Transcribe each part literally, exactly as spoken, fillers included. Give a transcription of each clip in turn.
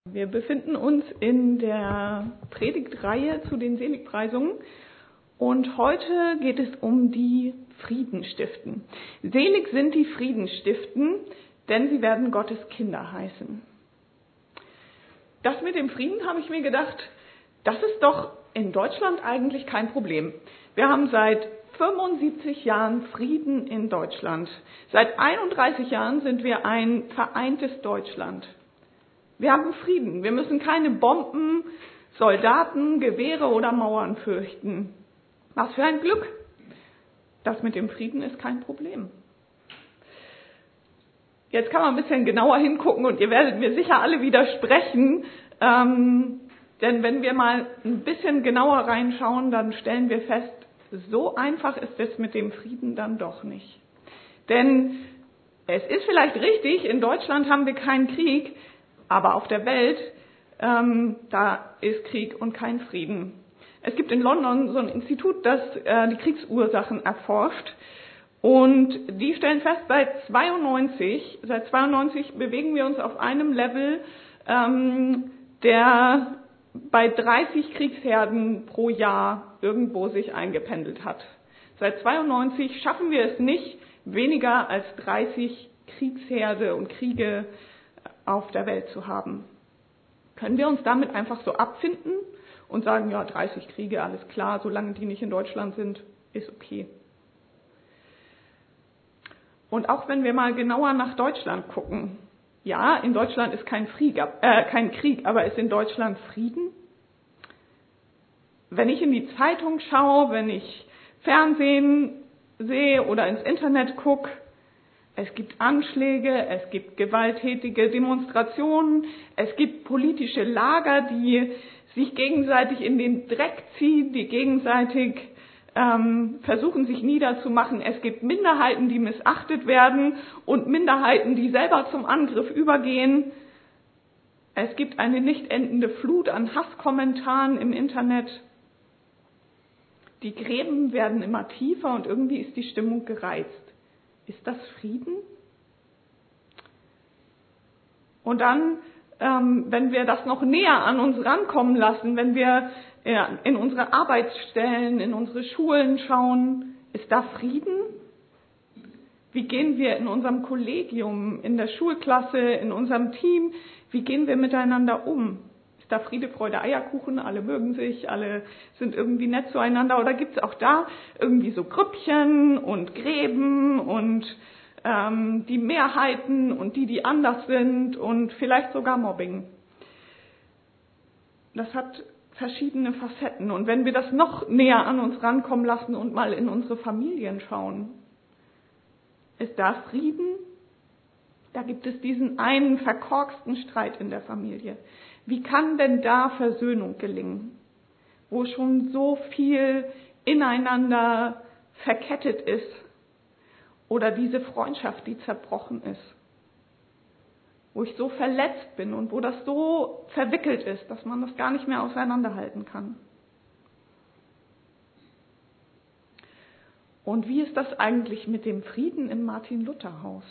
Wir befinden uns in der Predigtreihe zu den Seligpreisungen und heute geht es um die Friedenstiften. Selig sind die Friedenstiften, denn sie werden Gottes Kinder heißen. Das mit dem Frieden habe ich mir gedacht, das ist doch in Deutschland eigentlich kein Problem. Wir haben seit fünfundsiebzig Jahren Frieden in Deutschland. Seit einunddreißig Jahren sind wir ein vereintes Deutschland. Wir haben Frieden. Wir müssen keine Bomben, Soldaten, Gewehre oder Mauern fürchten. Was für ein Glück. Das mit dem Frieden ist kein Problem. Jetzt kann man ein bisschen genauer hingucken und ihr werdet mir sicher alle widersprechen. Ähm, denn wenn wir mal ein bisschen genauer reinschauen, dann stellen wir fest, so einfach ist es mit dem Frieden dann doch nicht. Denn es ist vielleicht richtig, in Deutschland haben wir keinen Krieg, aber auf der Welt, ähm, da ist Krieg und kein Frieden. Es gibt in London so ein Institut, das äh, die Kriegsursachen erforscht. Und die stellen fest, seit zweiundneunzig, seit zweiundneunzig bewegen wir uns auf einem Level, ähm, der bei dreißig Kriegsherden pro Jahr irgendwo sich eingependelt hat. Seit zweiundneunzig schaffen wir es nicht, weniger als dreißig Kriegsherde und Kriege auf der Welt zu haben. Können wir uns damit einfach so abfinden und sagen, ja, dreißig Kriege, alles klar, solange die nicht in Deutschland sind, ist okay. Und auch wenn wir mal genauer nach Deutschland gucken, ja, in Deutschland ist kein, Frieg, äh, kein Krieg, aber ist in Deutschland Frieden? Wenn ich in die Zeitung schaue, wenn ich Fernsehen sehe oder ins Internet gucke, es gibt Anschläge, es gibt gewalttätige Demonstrationen, es gibt politische Lager, die sich gegenseitig in den Dreck ziehen, die gegenseitig ähm, versuchen, sich niederzumachen. Es gibt Minderheiten, die missachtet werden und Minderheiten, die selber zum Angriff übergehen. Es gibt eine nicht endende Flut an Hasskommentaren im Internet. Die Gräben werden immer tiefer und irgendwie ist die Stimmung gereizt. Ist das Frieden? Und dann, ähm, wenn wir das noch näher an uns rankommen lassen, wenn wir ja, in unsere Arbeitsstellen, in unsere Schulen schauen, ist da Frieden? Wie gehen wir in unserem Kollegium, in der Schulklasse, in unserem Team, wie gehen wir miteinander um? Ist da Friede, Freude, Eierkuchen, alle mögen sich, alle sind irgendwie nett zueinander? Oder gibt es auch da irgendwie so Grüppchen und Gräben und ähm, die Mehrheiten und die, die anders sind und vielleicht sogar Mobbing? Das hat verschiedene Facetten. Und wenn wir das noch näher an uns rankommen lassen und mal in unsere Familien schauen, ist da Frieden? Da gibt es diesen einen verkorksten Streit in der Familie. Wie kann denn da Versöhnung gelingen, wo schon so viel ineinander verkettet ist oder diese Freundschaft, die zerbrochen ist, wo ich so verletzt bin und wo das so verwickelt ist, dass man das gar nicht mehr auseinanderhalten kann. Und wie ist das eigentlich mit dem Frieden im Martin-Luther-Haus?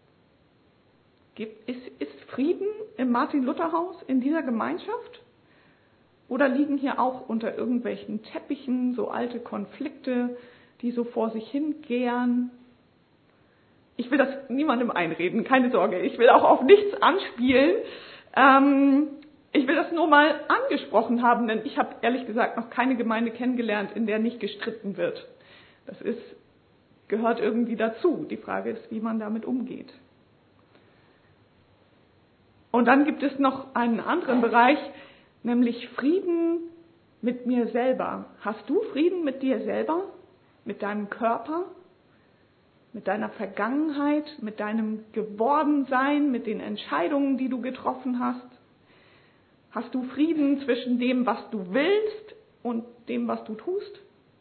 Gibt, ist, ist Frieden im Martin-Luther-Haus, in dieser Gemeinschaft? Oder liegen hier auch unter irgendwelchen Teppichen so alte Konflikte, die so vor sich hingären? Ich will das niemandem einreden, keine Sorge. Ich will auch auf nichts anspielen. Ähm, ich will das nur mal angesprochen haben, denn ich habe ehrlich gesagt noch keine Gemeinde kennengelernt, in der nicht gestritten wird. Das ist, gehört irgendwie dazu. Die Frage ist, wie man damit umgeht. Und dann gibt es noch einen anderen Bereich, nämlich Frieden mit mir selber. Hast du Frieden mit dir selber, mit deinem Körper, mit deiner Vergangenheit, mit deinem Gewordensein, mit den Entscheidungen, die du getroffen hast? Hast du Frieden zwischen dem, was du willst und dem, was du tust?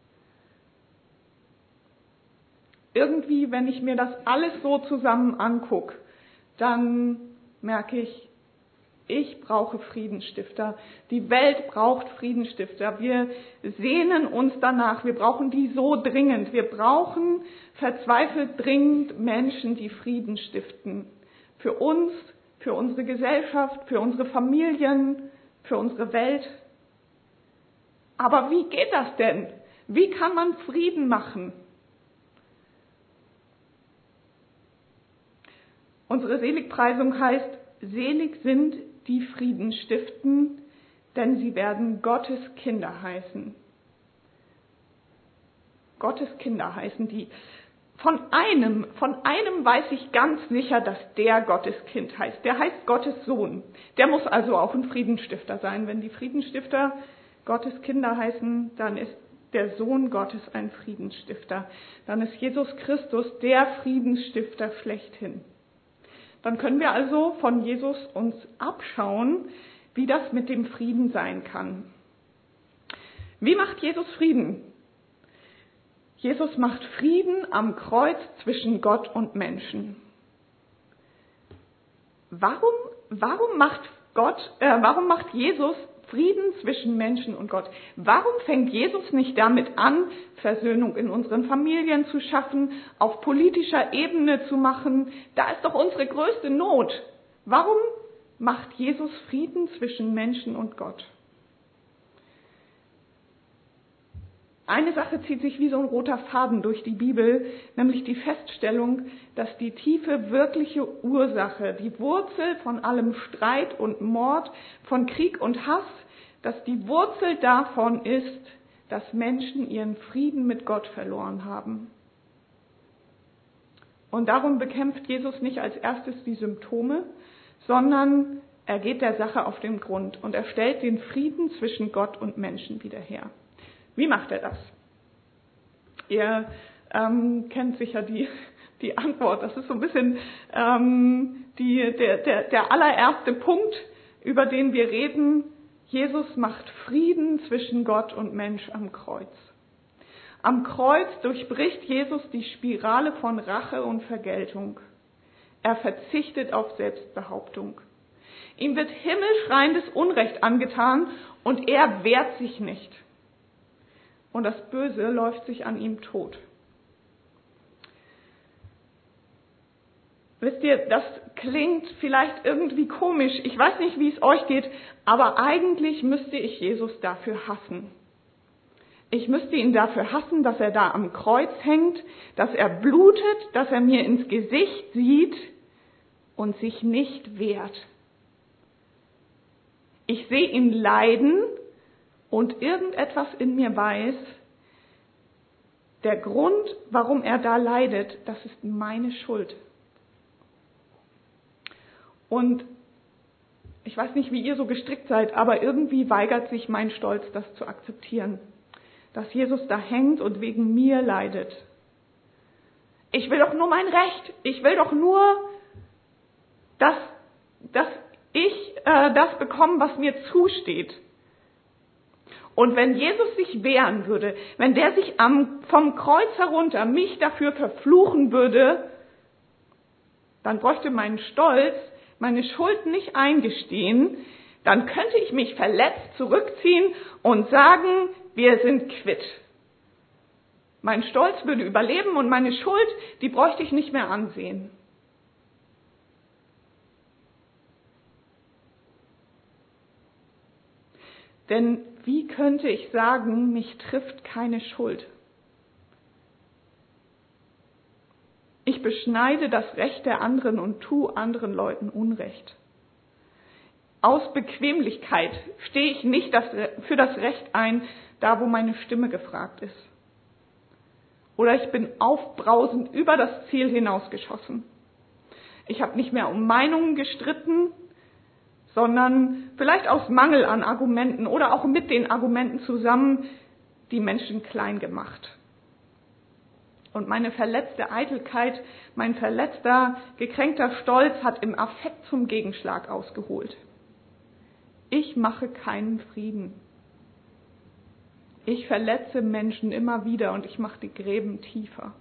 Irgendwie, wenn ich mir das alles so zusammen angucke, dann merke ich, ich brauche Friedensstifter. Die Welt braucht Friedensstifter. Wir sehnen uns danach. Wir brauchen die so dringend. Wir brauchen verzweifelt dringend Menschen, die Frieden stiften. Für uns, für unsere Gesellschaft, für unsere Familien, für unsere Welt. Aber wie geht das denn? Wie kann man Frieden machen? Unsere Seligpreisung heißt, selig sind die Frieden stiften, denn sie werden Gottes Kinder heißen. Gottes Kinder heißen die. Von einem, von einem weiß ich ganz sicher, dass der Gottes Kind heißt. Der heißt Gottes Sohn. Der muss also auch ein Friedensstifter sein. Wenn die Friedensstifter Gottes Kinder heißen, dann ist der Sohn Gottes ein Friedensstifter. Dann ist Jesus Christus der Friedensstifter schlechthin. Dann können wir also von Jesus uns abschauen, wie das mit dem Frieden sein kann. Wie macht Jesus Frieden? Jesus macht Frieden am Kreuz zwischen Gott und Menschen. Warum, warum macht Gott, äh, warum macht Jesus Frieden zwischen Menschen und Gott? Warum fängt Jesus nicht damit an, Versöhnung in unseren Familien zu schaffen, auf politischer Ebene zu machen? Da ist doch unsere größte Not. Warum macht Jesus Frieden zwischen Menschen und Gott? Eine Sache zieht sich wie so ein roter Faden durch die Bibel, nämlich die Feststellung, dass die tiefe, wirkliche Ursache, die Wurzel von allem Streit und Mord, von Krieg und Hass, dass die Wurzel davon ist, dass Menschen ihren Frieden mit Gott verloren haben. Und darum bekämpft Jesus nicht als erstes die Symptome, sondern er geht der Sache auf den Grund und er stellt den Frieden zwischen Gott und Menschen wieder her. Wie macht er das? Ihr ähm, kennt sicher die, die Antwort. Das ist so ein bisschen ähm, die, der, der, der allererste Punkt, über den wir reden. Jesus macht Frieden zwischen Gott und Mensch am Kreuz. Am Kreuz durchbricht Jesus die Spirale von Rache und Vergeltung. Er verzichtet auf Selbstbehauptung. Ihm wird himmelschreiendes Unrecht angetan und er wehrt sich nicht. Und das Böse läuft sich an ihm tot. Wisst ihr, das klingt vielleicht irgendwie komisch. Ich weiß nicht, wie es euch geht, aber eigentlich müsste ich Jesus dafür hassen. Ich müsste ihn dafür hassen, dass er da am Kreuz hängt, dass er blutet, dass er mir ins Gesicht sieht und sich nicht wehrt. Ich sehe ihn leiden und irgendetwas in mir weiß, der Grund, warum er da leidet, das ist meine Schuld. Und ich weiß nicht, wie ihr so gestrickt seid, aber irgendwie weigert sich mein Stolz, das zu akzeptieren, dass Jesus da hängt und wegen mir leidet. Ich will doch nur mein Recht. Ich will doch nur, dass, dass ich äh, das bekomme, was mir zusteht. Und wenn Jesus sich wehren würde, wenn der sich am, vom Kreuz herunter mich dafür verfluchen würde, dann bräuchte mein Stolz meine Schuld nicht eingestehen, dann könnte ich mich verletzt zurückziehen und sagen, wir sind quitt. Mein Stolz würde überleben und meine Schuld, die bräuchte ich nicht mehr ansehen. Denn wie könnte ich sagen, mich trifft keine Schuld? Ich beschneide das Recht der anderen und tue anderen Leuten Unrecht. Aus Bequemlichkeit stehe ich nicht für das Recht ein, da wo meine Stimme gefragt ist. Oder ich bin aufbrausend über das Ziel hinausgeschossen. Ich habe nicht mehr um Meinungen gestritten, sondern vielleicht aus Mangel an Argumenten oder auch mit den Argumenten zusammen die Menschen klein gemacht. Und meine verletzte Eitelkeit, mein verletzter, gekränkter Stolz hat im Affekt zum Gegenschlag ausgeholt. Ich mache keinen Frieden. Ich verletze Menschen immer wieder und ich mache die Gräben tiefer.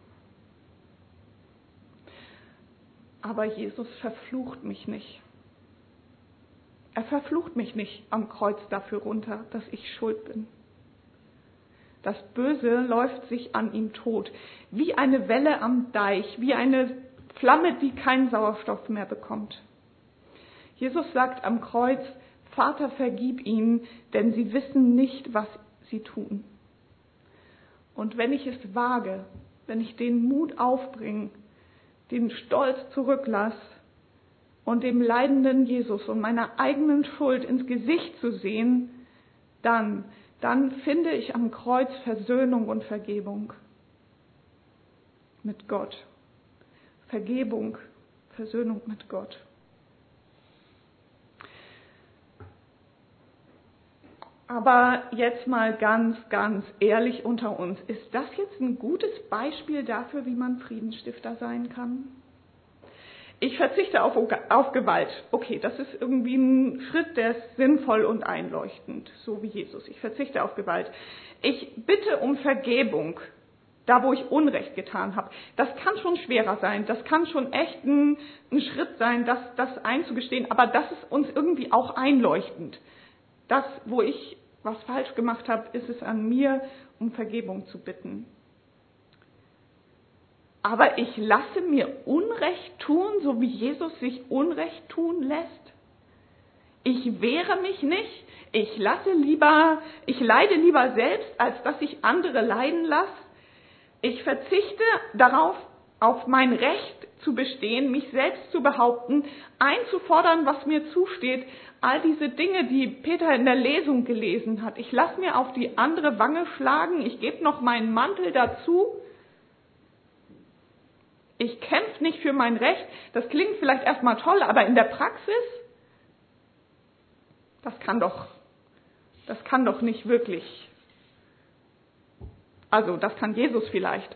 Aber Jesus verflucht mich nicht. Er verflucht mich nicht am Kreuz dafür runter, dass ich schuld bin. Das Böse läuft sich an ihm tot, wie eine Welle am Deich, wie eine Flamme, die keinen Sauerstoff mehr bekommt. Jesus sagt am Kreuz, Vater, vergib ihnen, denn sie wissen nicht, was sie tun. Und wenn ich es wage, wenn ich den Mut aufbringe, den Stolz zurücklasse und dem leidenden Jesus und meiner eigenen Schuld ins Gesicht zu sehen, dann, dann finde ich am Kreuz Versöhnung und Vergebung mit Gott. Vergebung, Versöhnung mit Gott. Aber jetzt mal ganz, ganz ehrlich unter uns. Ist das jetzt ein gutes Beispiel dafür, wie man Friedensstifter sein kann? Ich verzichte auf, auf Gewalt. Okay, das ist irgendwie ein Schritt, der ist sinnvoll und einleuchtend, so wie Jesus. Ich verzichte auf Gewalt. Ich bitte um Vergebung, da wo ich Unrecht getan habe. Das kann schon schwerer sein. Das kann schon echt ein, ein Schritt sein, das, das einzugestehen. Aber das ist uns irgendwie auch einleuchtend. Das, wo ich was falsch gemacht habe, ist es an mir, um Vergebung zu bitten. Aber ich lasse mir Unrecht tun, so wie Jesus sich Unrecht tun lässt. Ich wehre mich nicht. Ich lasse lieber, ich leide lieber selbst, als dass ich andere leiden lasse. Ich verzichte darauf, auf mein Recht zu bestehen, mich selbst zu behaupten, einzufordern, was mir zusteht. All diese Dinge, die Peter in der Lesung gelesen hat. Ich lasse mir auf die andere Wange schlagen. Ich gebe noch meinen Mantel dazu. Ich kämpfe nicht für mein Recht. Das klingt vielleicht erstmal toll, aber in der Praxis, das kann doch, das kann doch nicht wirklich. Also, das kann Jesus vielleicht.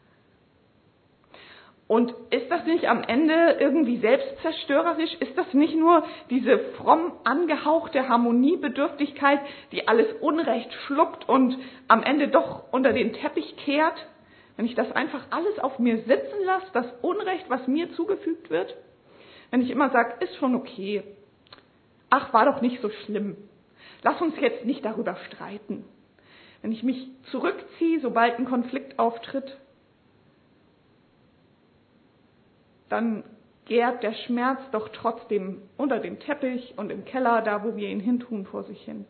Und ist das nicht am Ende irgendwie selbstzerstörerisch? Ist das nicht nur diese fromm angehauchte Harmoniebedürftigkeit, die alles Unrecht schluckt und am Ende doch unter den Teppich kehrt? Wenn ich das einfach alles auf mir sitzen lasse, das Unrecht, was mir zugefügt wird? Wenn ich immer sage, ist schon okay. Ach, war doch nicht so schlimm. Lass uns jetzt nicht darüber streiten. Wenn ich mich zurückziehe, sobald ein Konflikt auftritt, dann gärt der Schmerz doch trotzdem unter dem Teppich und im Keller, da wo wir ihn hintun, vor sich hin.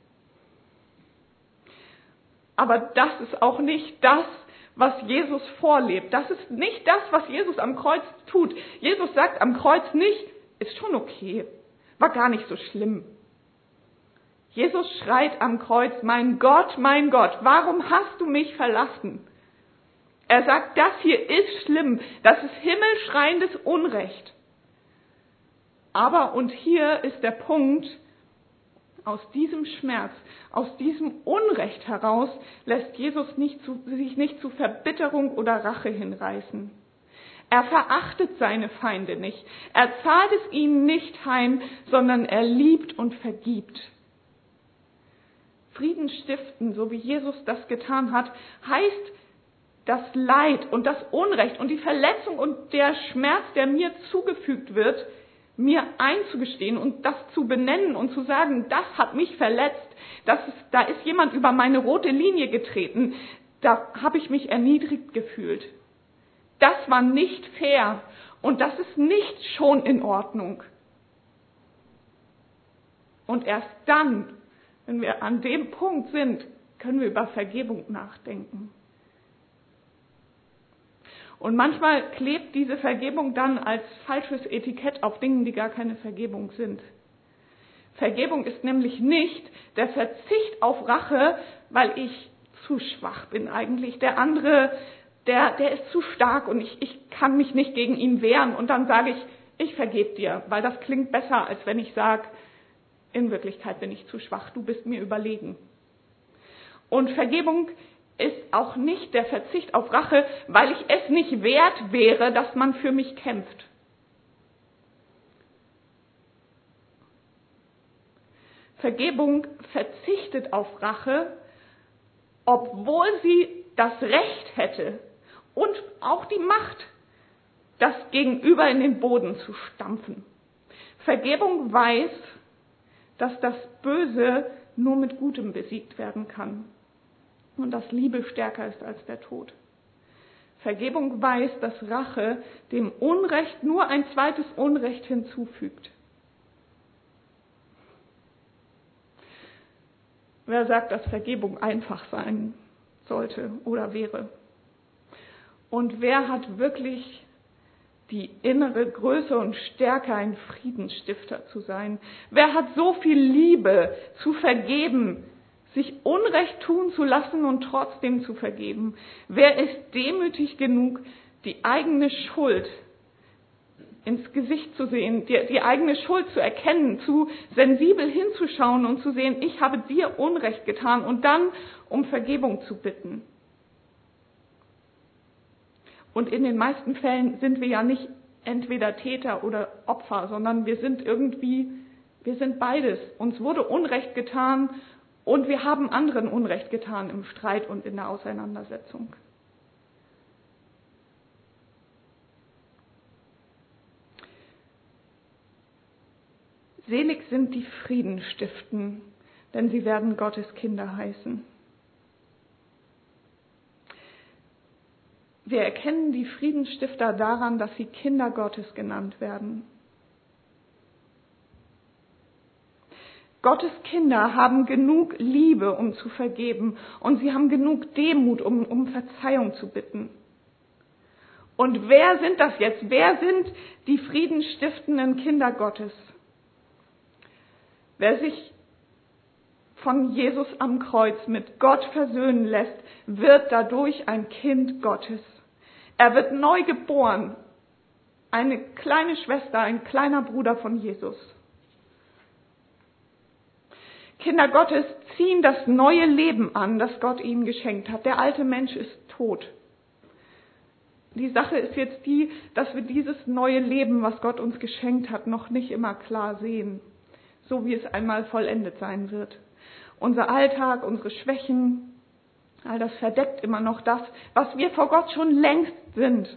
Aber das ist auch nicht das, was Jesus vorlebt. Das ist nicht das, was Jesus am Kreuz tut. Jesus sagt am Kreuz nicht, ist schon okay, war gar nicht so schlimm. Jesus schreit am Kreuz, mein Gott, mein Gott, warum hast du mich verlassen? Er sagt, das hier ist schlimm, das ist himmelschreiendes Unrecht. Aber, und hier ist der Punkt, aus diesem Schmerz, aus diesem Unrecht heraus lässt Jesus nicht zu, sich nicht zu Verbitterung oder Rache hinreißen. Er verachtet seine Feinde nicht. Er zahlt es ihnen nicht heim, sondern er liebt und vergibt. Frieden stiften, so wie Jesus das getan hat, heißt, das Leid und das Unrecht und die Verletzung und der Schmerz, der mir zugefügt wird, mir einzugestehen und das zu benennen und zu sagen, das hat mich verletzt, das ist, da ist jemand über meine rote Linie getreten, da habe ich mich erniedrigt gefühlt. Das war nicht fair und das ist nicht schon in Ordnung. Und erst dann, wenn wir an dem Punkt sind, können wir über Vergebung nachdenken. Und manchmal klebt diese Vergebung dann als falsches Etikett auf Dingen, die gar keine Vergebung sind. Vergebung ist nämlich nicht der Verzicht auf Rache, weil ich zu schwach bin eigentlich. Der andere, der, der ist zu stark und ich, ich kann mich nicht gegen ihn wehren. Und dann sage ich, ich vergebe dir, weil das klingt besser, als wenn ich sage, in Wirklichkeit bin ich zu schwach, du bist mir überlegen. Und Vergebung ist auch nicht der Verzicht auf Rache, weil ich es nicht wert wäre, dass man für mich kämpft. Vergebung verzichtet auf Rache, obwohl sie das Recht hätte und auch die Macht, das Gegenüber in den Boden zu stampfen. Vergebung weiß, dass das Böse nur mit Gutem besiegt werden kann. Und dass Liebe stärker ist als der Tod. Vergebung weiß, dass Rache dem Unrecht nur ein zweites Unrecht hinzufügt. Wer sagt, dass Vergebung einfach sein sollte oder wäre? Und wer hat wirklich die innere Größe und Stärke, ein Friedensstifter zu sein? Wer hat so viel Liebe zu vergeben, sich Unrecht tun zu lassen und trotzdem zu vergeben? Wer ist demütig genug, die eigene Schuld ins Gesicht zu sehen, die, die eigene Schuld zu erkennen, zu sensibel hinzuschauen und zu sehen, ich habe dir Unrecht getan und dann um Vergebung zu bitten? Und in den meisten Fällen sind wir ja nicht entweder Täter oder Opfer, sondern wir sind irgendwie, wir sind beides. Uns wurde Unrecht getan und wir haben anderen Unrecht getan im Streit und in der Auseinandersetzung. Selig sind die Frieden stiften, denn sie werden Gottes Kinder heißen. Wir erkennen die Friedensstifter daran, dass sie Kinder Gottes genannt werden. Gottes Kinder haben genug Liebe, um zu vergeben, und sie haben genug Demut, um um Verzeihung zu bitten. Und wer sind das jetzt? Wer sind die friedenstiftenden Kinder Gottes? Wer sich von Jesus am Kreuz mit Gott versöhnen lässt, wird dadurch ein Kind Gottes. Er wird neu geboren, eine kleine Schwester, ein kleiner Bruder von Jesus. Kinder Gottes ziehen das neue Leben an, das Gott ihnen geschenkt hat. Der alte Mensch ist tot. Die Sache ist jetzt die, dass wir dieses neue Leben, was Gott uns geschenkt hat, noch nicht immer klar sehen, so wie es einmal vollendet sein wird. Unser Alltag, unsere Schwächen, all das verdeckt immer noch das, was wir vor Gott schon längst sind.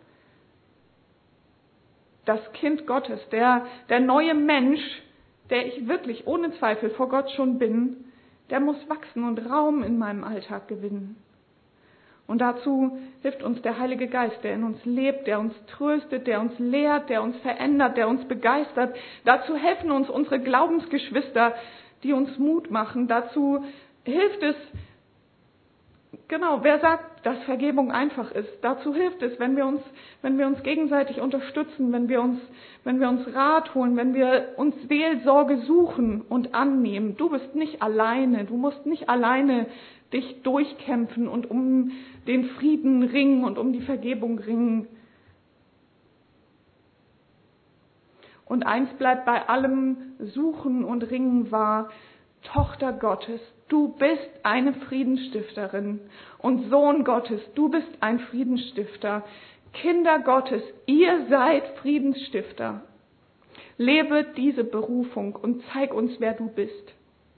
Das Kind Gottes, der, der neue Mensch, der ich wirklich ohne Zweifel vor Gott schon bin, der muss wachsen und Raum in meinem Alltag gewinnen. Und dazu hilft uns der Heilige Geist, der in uns lebt, der uns tröstet, der uns lehrt, der uns verändert, der uns begeistert. Dazu helfen uns unsere Glaubensgeschwister, die uns Mut machen. Dazu hilft es, genau, wer sagt, dass Vergebung einfach ist? Dazu hilft es, wenn wir uns, wenn wir uns gegenseitig unterstützen, wenn wir uns, wenn wir uns Rat holen, wenn wir uns Seelsorge suchen und annehmen. Du bist nicht alleine, du musst nicht alleine dich durchkämpfen und um den Frieden ringen und um die Vergebung ringen. Und eins bleibt bei allem Suchen und Ringen wahr: Tochter Gottes, du bist eine Friedensstifterin, und Sohn Gottes, du bist ein Friedensstifter. Kinder Gottes, ihr seid Friedensstifter. Lebe diese Berufung und zeig uns, wer du bist.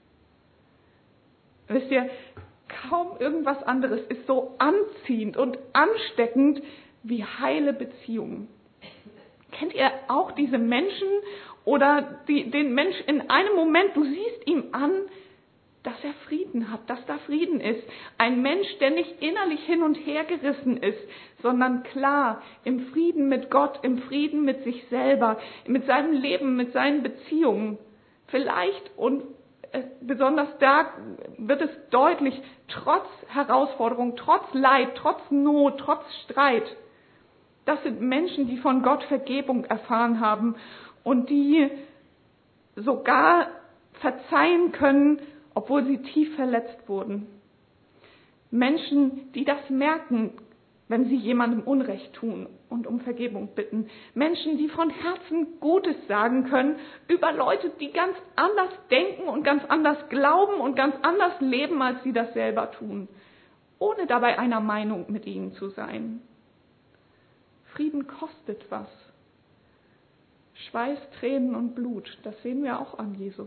Wisst ihr, kaum irgendwas anderes ist so anziehend und ansteckend wie heile Beziehungen. Kennt ihr auch diese Menschen oder die, den Mensch in einem Moment, du siehst ihm an, dass er Frieden hat, dass da Frieden ist. Ein Mensch, der nicht innerlich hin und her gerissen ist, sondern klar im Frieden mit Gott, im Frieden mit sich selber, mit seinem Leben, mit seinen Beziehungen. Vielleicht und besonders da wird es deutlich, trotz Herausforderung, trotz Leid, trotz Not, trotz Streit. Das sind Menschen, die von Gott Vergebung erfahren haben und die sogar verzeihen können, obwohl sie tief verletzt wurden. Menschen, die das merken, wenn sie jemandem Unrecht tun und um Vergebung bitten. Menschen, die von Herzen Gutes sagen können über Leute, die ganz anders denken und ganz anders glauben und ganz anders leben, als sie das selber tun, ohne dabei einer Meinung mit ihnen zu sein. Frieden kostet was. Schweiß, Tränen und Blut, das sehen wir auch an Jesus.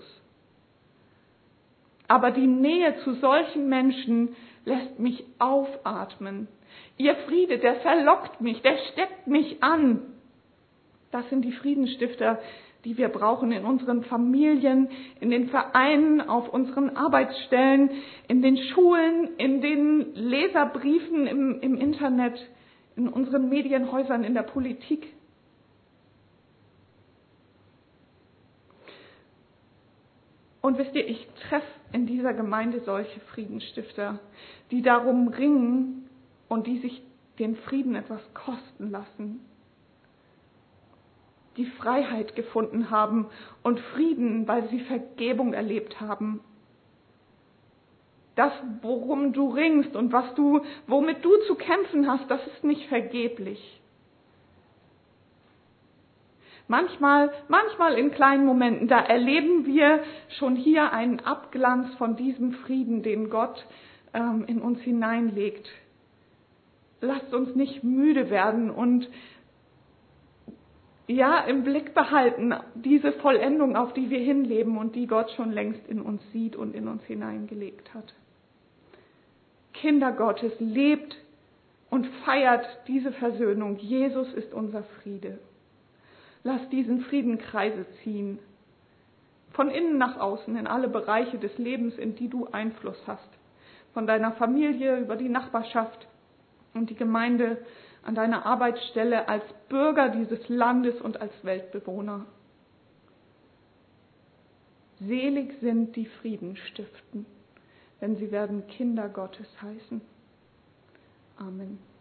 Aber die Nähe zu solchen Menschen lässt mich aufatmen. Ihr Friede, der verlockt mich, der steckt mich an. Das sind die Friedensstifter, die wir brauchen in unseren Familien, in den Vereinen, auf unseren Arbeitsstellen, in den Schulen, in den Leserbriefen im, im Internet, in unseren Medienhäusern, in der Politik. Und wisst ihr, ich treffe in dieser Gemeinde solche Friedensstifter, die darum ringen und die sich den Frieden etwas kosten lassen, die Freiheit gefunden haben und Frieden, weil sie Vergebung erlebt haben. Das, worum du ringst und was du, womit du zu kämpfen hast, das ist nicht vergeblich. Manchmal, manchmal in kleinen Momenten, da erleben wir schon hier einen Abglanz von diesem Frieden, den Gott ähm, in uns hineinlegt. Lasst uns nicht müde werden und ja, im Blick behalten diese Vollendung, auf die wir hinleben und die Gott schon längst in uns sieht und in uns hineingelegt hat. Kinder Gottes, lebt und feiert diese Versöhnung. Jesus ist unser Friede. Lass diesen Frieden Kreise ziehen, von innen nach außen, in alle Bereiche des Lebens, in die du Einfluss hast. Von deiner Familie über die Nachbarschaft und die Gemeinde, an deiner Arbeitsstelle, als Bürger dieses Landes und als Weltbewohner. Selig sind die Frieden stiften, denn sie werden Kinder Gottes heißen. Amen.